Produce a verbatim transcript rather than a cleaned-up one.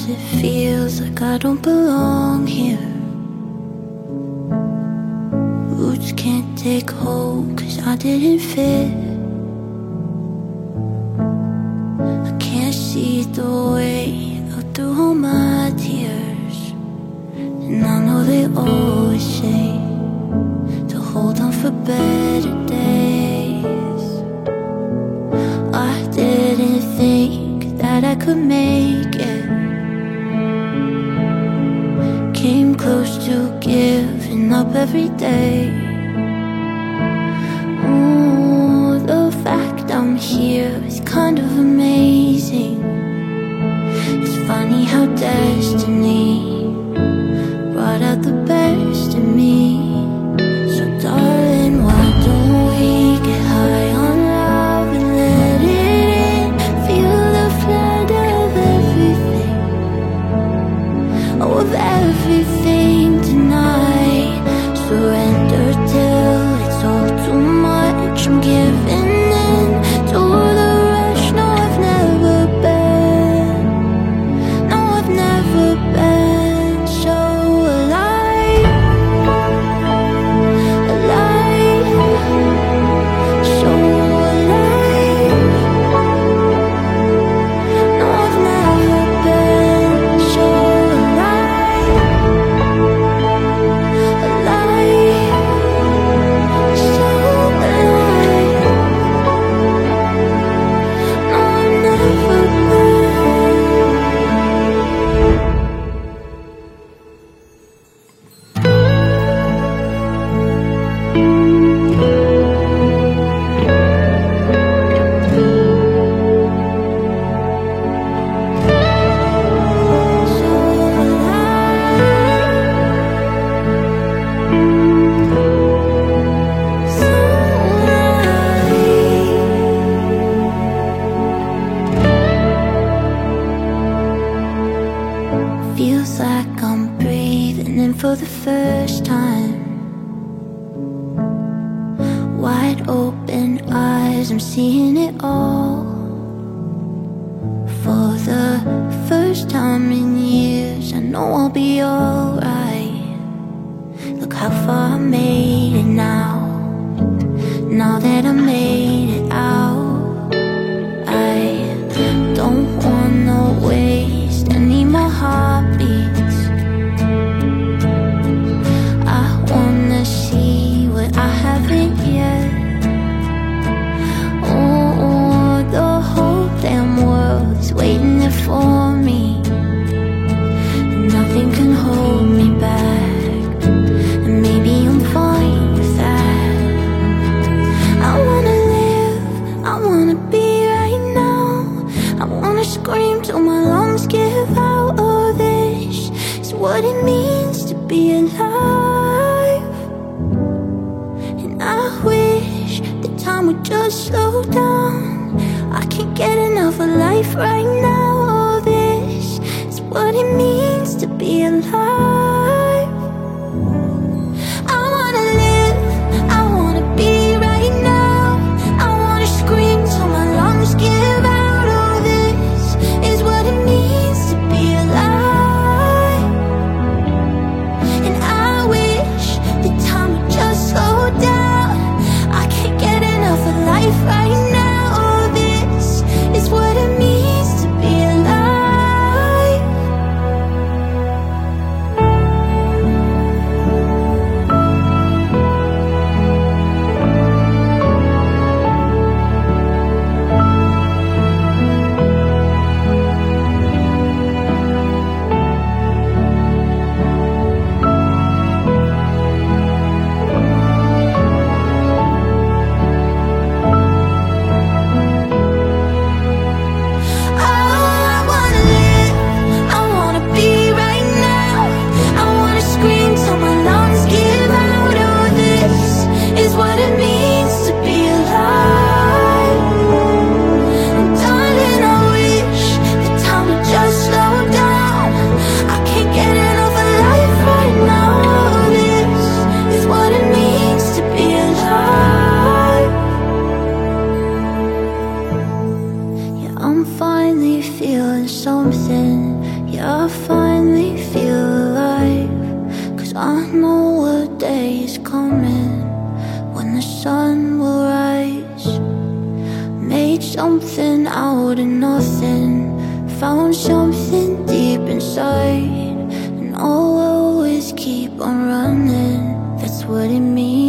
it feels like I don't belong here. Roots can't take hold cause I didn't fit. I can't see the way out through all my tears. And I know they always say to hold on for better days. I didn't think that I could make it. Came close to giving up every day. Ooh, the fact I'm here is kind of amazing. It's funny how destiny brought out the best in me. So darling, why don't we get high on love and let it in? Feel the flood of everything, oh, of everything tonight. Surrender till it's all too much. I'm giving in to the rush. No, I've never been, no, I've never been so alive, alive, so alive. No, I've never been so alive, alive, so alive. No, I've never been. Feels like I'm breathing in for the first time. Wide open eyes, I'm seeing it all. For the first time in years, I know I'll be alright. Look how far I made it now. Now that I made it out, I don't wanna waste any more heartbeats. I wanna see what I haven't yet. Oh, the whole damn world is waiting there for me, and nothing can hold me back. And maybe I'm fine with that. I wanna live, I wanna be right now. I wanna scream till my lungs give out. Oh, this is what it means to be alive. And I wish the time would just slow down. I can't get enough of life right now. Oh, this is what it means to be alive. I wanna live, I wanna be right now. I wanna scream till my lungs give out. Oh, this is what it means to be alive. And I wish the time would just slow down. I can't get enough of life right now. Oh, this is what it means to be alive. Yeah, I finally feel alive, 'cause I know a day is coming when the sun will rise. Made something out of nothing, found something deep inside, and I'll always keep on running. That's what it means